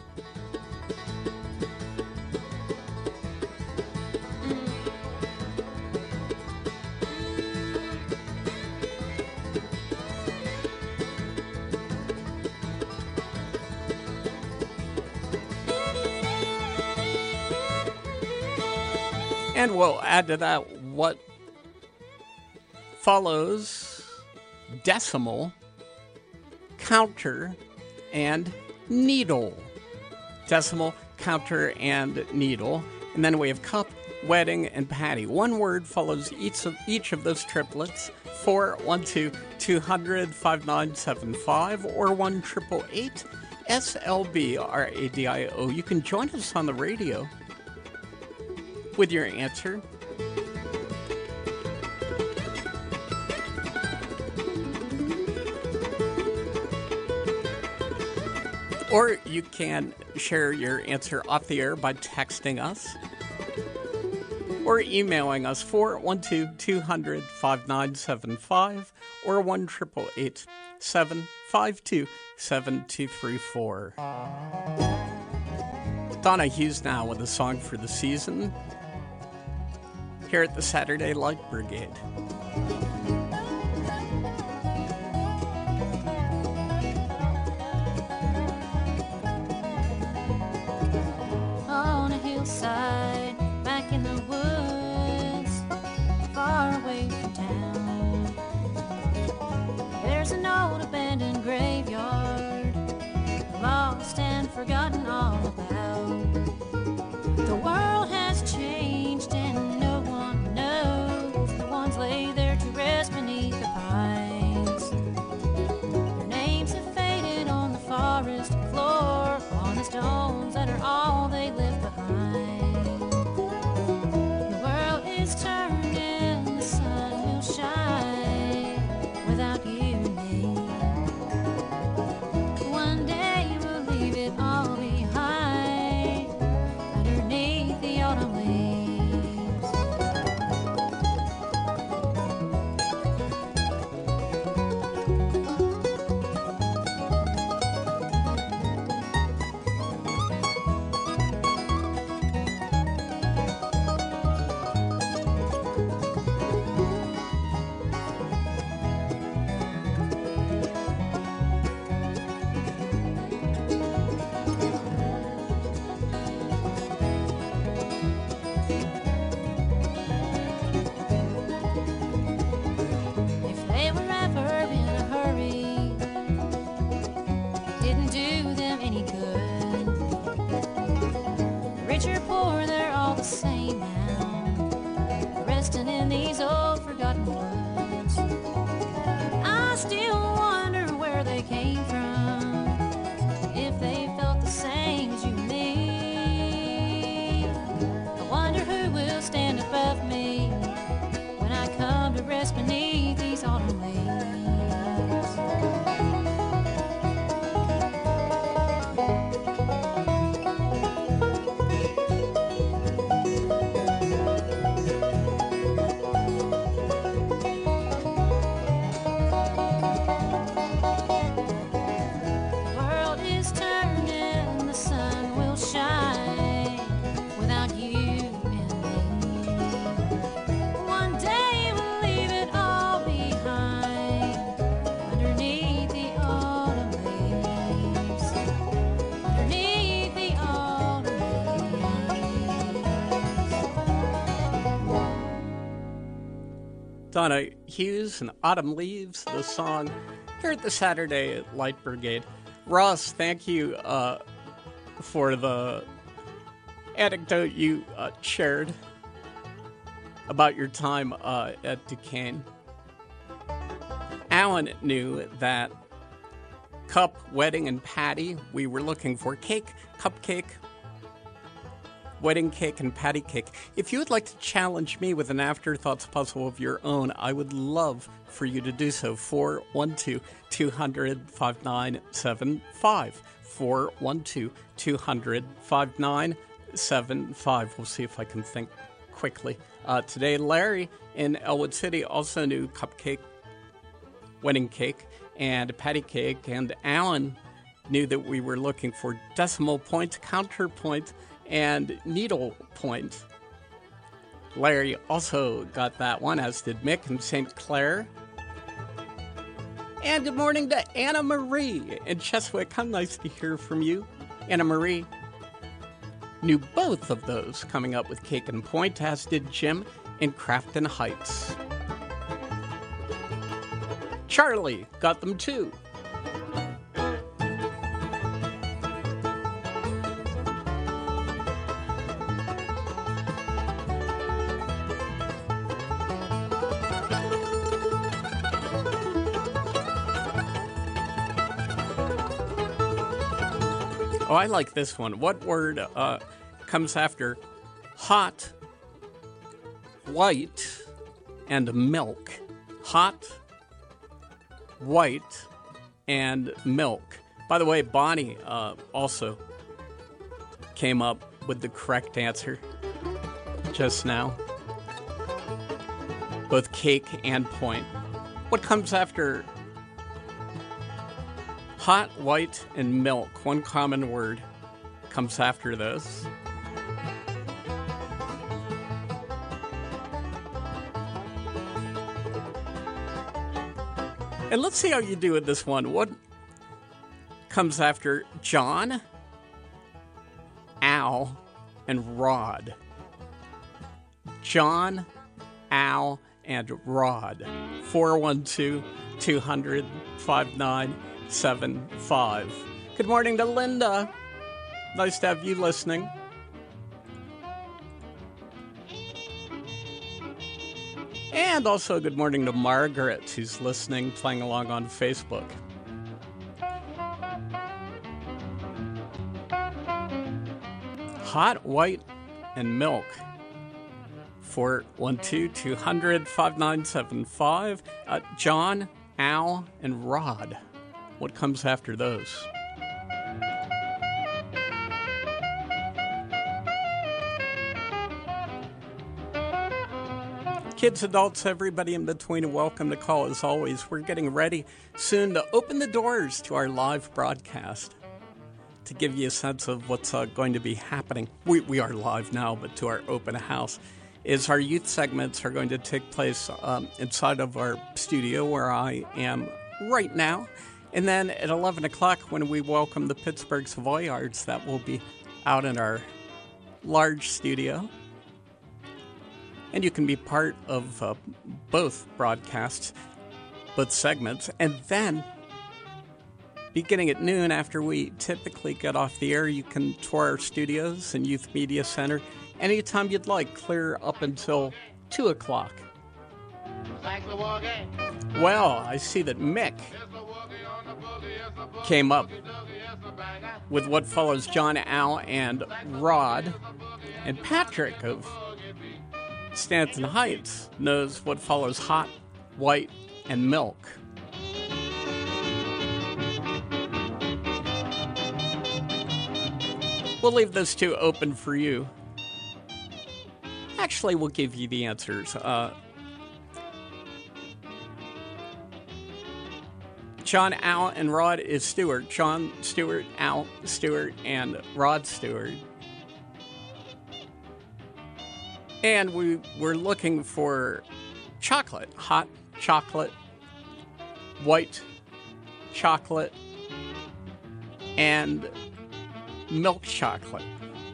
And we'll add to that what follows decimal, counter, and needle. Decimal, counter, and needle. And then we have cup, wedding, and patty. One word follows each of those triplets. 412-200-5975 or 1-888-SLB-RADIO. You can join us on the radio with your answer. Or you can share your answer off the air by texting us or emailing us 412-200-5975 or 1-888-752-7234. Donna Hughes now with a song for the season. here at the Saturday Light Brigade.
On a hillside, back in the woods, far away from town, there's an old abandoned graveyard, lost and forgotten all about. The world has changed and no one knows. The ones lay there to rest beneath the pines. Their names have faded on the forest floor, on the stones that are all they left behind. The world is turning, the sun will shine without you and me. One day we'll leave it all behind underneath the autumn leaves. If they were ever in a hurry, didn't do them any good. Rich or poor, they're all the same now, resting in these old forgotten woods. I still wonder where they came from, if they felt the same as you and me. I wonder who will stand above me when I come to rest beneath these autumn leaves. The world is turning, the sun will shine without you and me. One day we'll leave it all behind underneath the autumn leaves. Underneath the autumn leaves.
Donna Hughes and Autumn Leaves, the song here at the Saturday Light Brigade. Ross, thank you for the anecdote you shared about your time at Duquesne. Alan knew that cup, wedding, and patty, we were looking for cake, cupcake, wedding cake, and patty cake. If you would like to challenge me with an afterthoughts puzzle of your own, I would love for you to do so. 412-200-5975. 412-200-5975. We'll see if I can think quickly. Today, Larry in Elwood City also knew cupcake, wedding cake, and patty cake. And Alan knew that we were looking for decimal point, counterpoint, and needle point. Larry also got that one, as did Mick in St. Clair. And good morning to Anna Marie in Cheswick. How nice to hear from you. Anna Marie knew both of those coming up with cake and point, as did Jim in Crafton Heights. Charlie got them too. Oh, I like this one. What word comes after hot, white, and milk? Hot, white, and milk. By the way, Bonnie also came up with the correct answer just now. Both cake and point. What comes after hot, white, and milk? One common word comes after those. And let's see how you do with this one. What comes after John, Al, and Rod? John, Al, and Rod. 412-200-5975. Good morning to Linda. Nice to have you listening. And also good morning to Margaret, who's listening, playing along on Facebook. Hot, white, and milk. 412-200-5975. John, Al, and Rod. What comes after those? Kids, adults, everybody in between, welcome to call. As always, we're getting ready soon to open the doors to our live broadcast. To give you a sense of what's going to be happening, we are live now, but to our open house, is our youth segments are going to take place inside of our studio where I am right now. And then at 11 o'clock, when we welcome the Pittsburgh Savoyards, that will be out in our large studio. And you can be part of both broadcasts, both segments. And then, beginning at noon, after we typically get off the air, you can tour our studios and Youth Media Center anytime you'd like, clear up until 2 o'clock. Well, I see that Mick came up with what follows John, Al, and Rod. And Patrick of Stanton Heights knows what follows hot, white, and milk. We'll leave those two open for you. Actually, we'll give you the answers. John, Al, and Rod is Stewart. John Stewart, Al Stewart, and Rod Stewart. And we're looking for chocolate. Hot chocolate, white chocolate, and milk chocolate.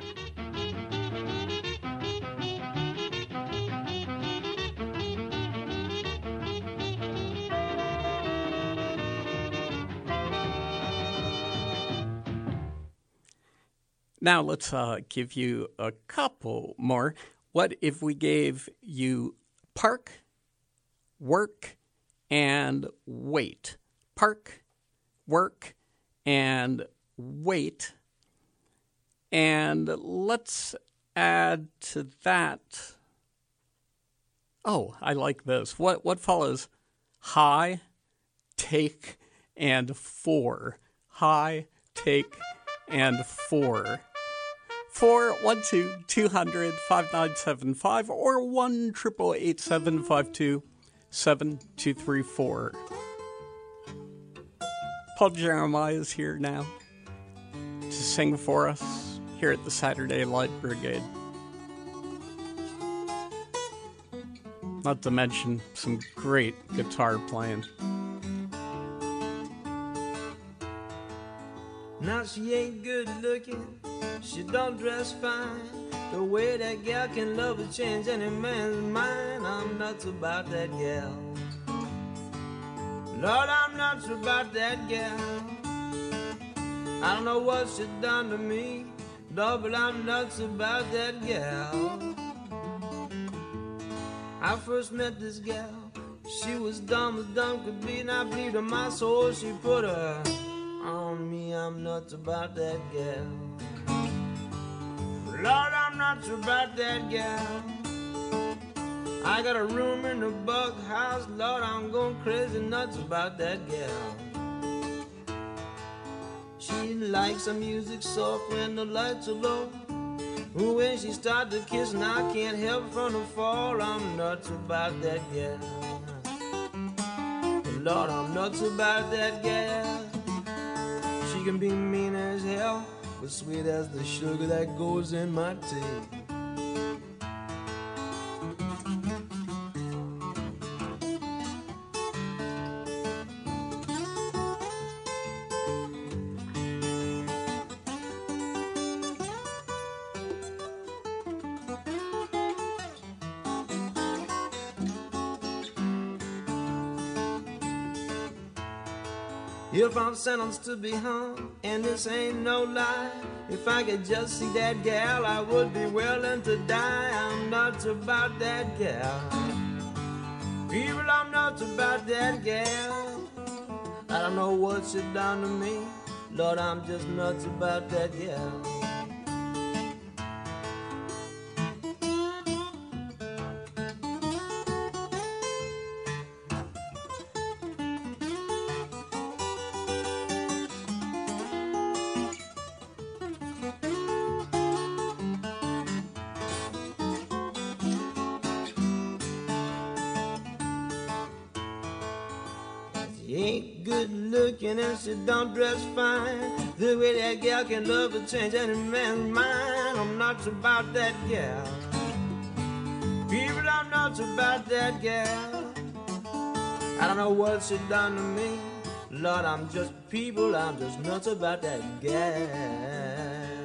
Now let's give you a couple more. What if we gave you park, work, and wait? Park, work, and wait. And let's add to that. Oh, I like this. What follows? High, take, and for. High, take, and for. 412-200-5975 or 1-888-752-7234. Paul Jeremiah is here now to sing for us here at the Saturday Light Brigade. Not to mention some great guitar playing.
Now she ain't good looking, she don't dress fine. The way that gal can love will change any man's mind. I'm nuts about that gal. Lord, I'm nuts about that gal. I don't know what she done to me, Lord, but I'm nuts about that gal. I first met this gal, she was dumb as dumb could be, and I believed in my soul she put her on me. I'm nuts about that gal. Lord, I'm nuts about that gal. I got a room in the bug house, Lord, I'm going crazy nuts about that gal. She likes the music soft when the lights are low. Ooh, when she starts to kiss and I can't help from the fall, I'm nuts about that gal. Lord, I'm nuts about that gal. She can be mean as hell, but sweet as the sugar that goes in my tea. if I'm sentenced to be hung, and this ain't no lie. If I could just see that gal, I would be willing to die. I'm nuts about that gal. People, I'm nuts about that gal. I don't know what she done to me. Lord, I'm just nuts about that gal. And she don't dress fine. The way that gal can love to change any man's mind. I'm nuts about that gal. People, I'm nuts about that gal. I don't know what she done to me. Lord, I'm just nuts about that gal.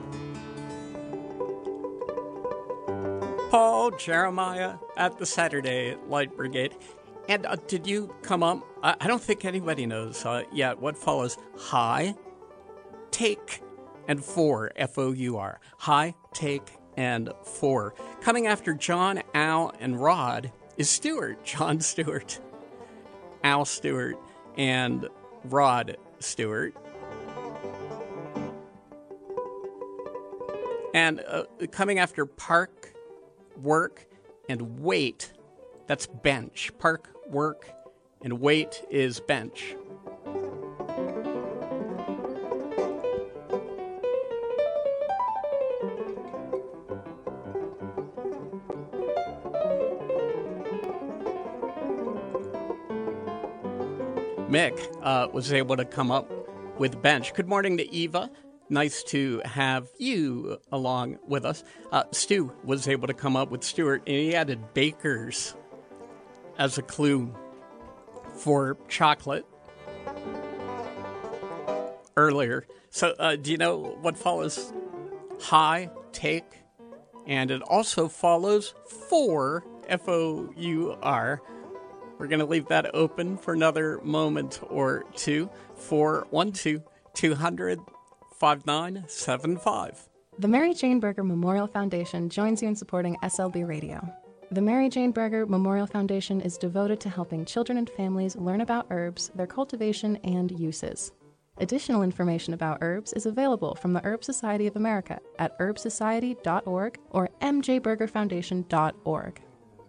Paul Jeremiah at the Saturday Light Brigade. And did you come up? I don't think anybody knows yet what follows high, take, and four, F-O-U-R. High, take, and four. Coming after John, Al, and Rod is Stewart. John Stewart, Al Stewart, and Rod Stewart. And coming after park, work, and wait, that's bench. Park, work, and wait is bench. Mick was able to come up with bench. Good morning to Eva. Nice to have you along with us. Stu was able to come up with Stewart, and he added bakers as a clue for chocolate earlier. So do you know what follows high, take, and it also follows four, F-O-U-R. We're going to leave that open for another moment or two. 412-200-5975.
The Mary Jane Berger Memorial Foundation joins you in supporting SLB Radio. The Mary Jane Berger Memorial Foundation is devoted to helping children and families learn about herbs, their cultivation, and uses. Additional information about herbs is available from the Herb Society of America at herbsociety.org or mjbergerfoundation.org.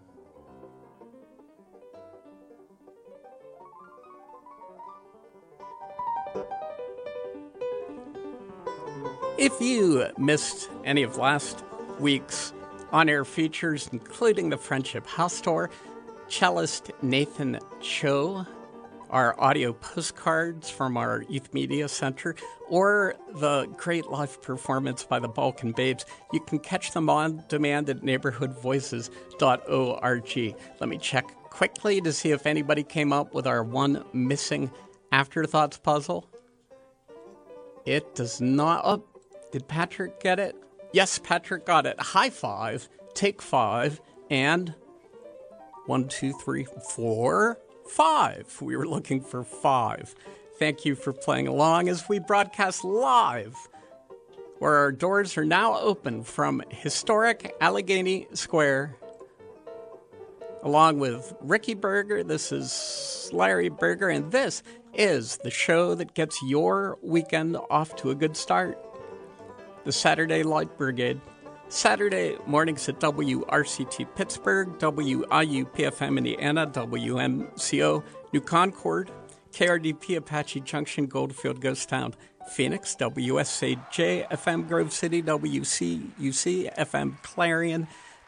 If you missed any of last week's on-air features, including the Friendship House Tour, cellist Nathan Cho, our audio postcards from our Youth Media Center, or the great live performance by the Balkan Babes, you can catch them on demand at neighborhoodvoices.org. Let me check quickly to see if anybody came up with our one missing afterthoughts puzzle. It does not... Oh, did Patrick get it? Yes, Patrick got it. High five, take five, and 1, 2, 3, 4, 5. We were looking for 5. Thank you for playing along as we broadcast live, where our doors are now open from historic Allegheny Square. Along with Ricky Berger, this is Larry Berger, and this is the show that gets your weekend off to a good start. The Saturday Light Brigade. Saturday mornings at WRCT Pittsburgh, WIUPFM Indiana, WMCO New Concord, KRDP Apache Junction, Goldfield Ghost Town, Phoenix, WSAJ FM Grove City, WCUC FM Clarion,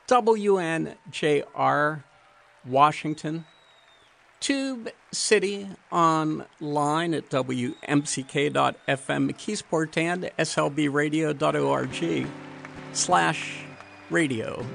WNJR Washington, Tube City online at WMCK.FM, McKeesport, and slbradio.org/radio.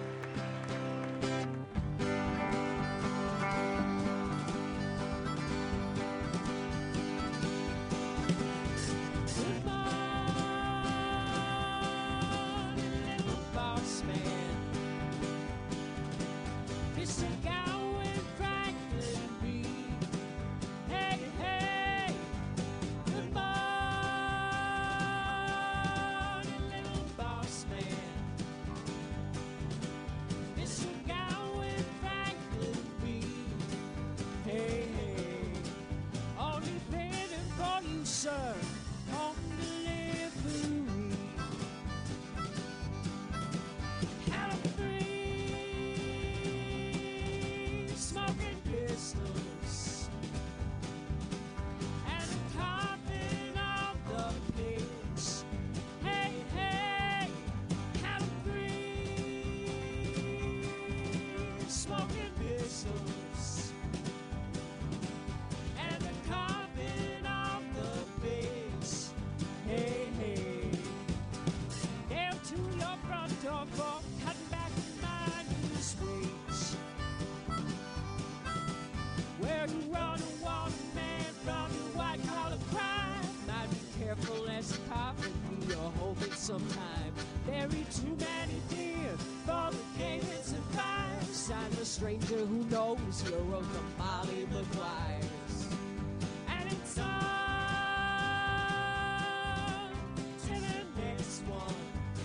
home delivery. California, smoking pistols, and the carpet of the place. Hey, hey, California, smoking pistols, and the carpet of the place. Hey, hey, down to your front door for cutting back my news ways. Where you run a walk, man, from your white collar crime. Might be careful as the coffin you're holding sometime. Buried too many deer for the game and survive. Sign the stranger who knows you're Uncle Molly McGuire's. And it's on to the next one.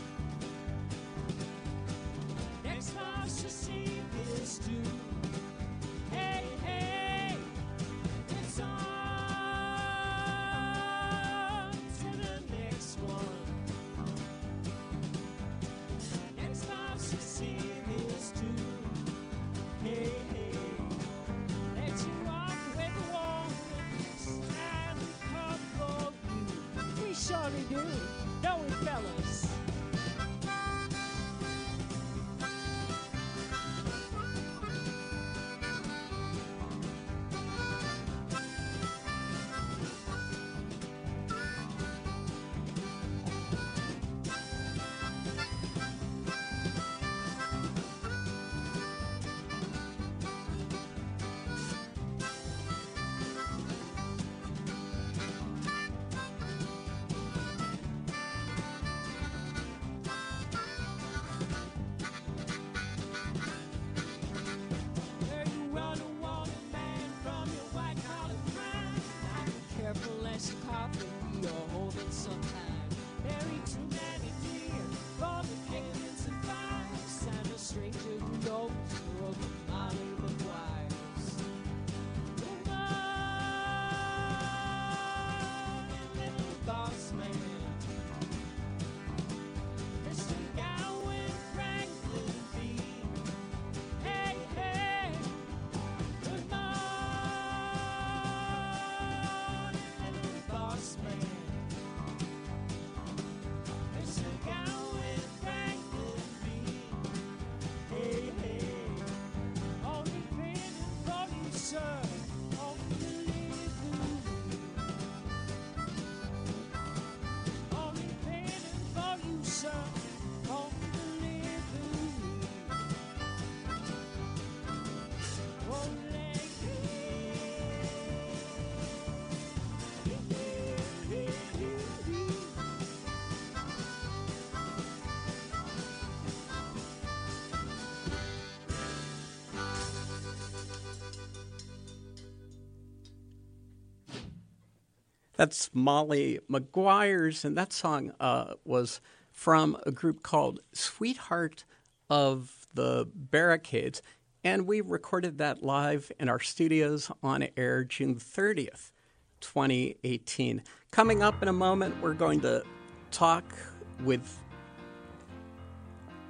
Next month to see this too. Hey, hey, it's on to the next one. Next month to see this too. Hey, hey, let you walk with the warmth and we come for you. We surely do, don't we, fellas? Where you run a wanted man from your white collar crime. Now be careful as you coffin you're holding sometime. Buried too many deer for the Canadians and fires. Sign a stranger who knows you're Uncle Molly McGuire's. Good morning, little boss man. Mr. Gowan Franklin B. Hey, hey, good morning, little boss man. Mr. Gowan Franklin B. Hey, hey, only feeling for you, sir, on delivery. Only feeling for you, sir, on delivery.
That's Molly McGuire's, and that song was from a group called Sweetheart of the Barricades, and we recorded that live in our studios on air June 30th, 2018. Coming up in a moment, we're going to talk with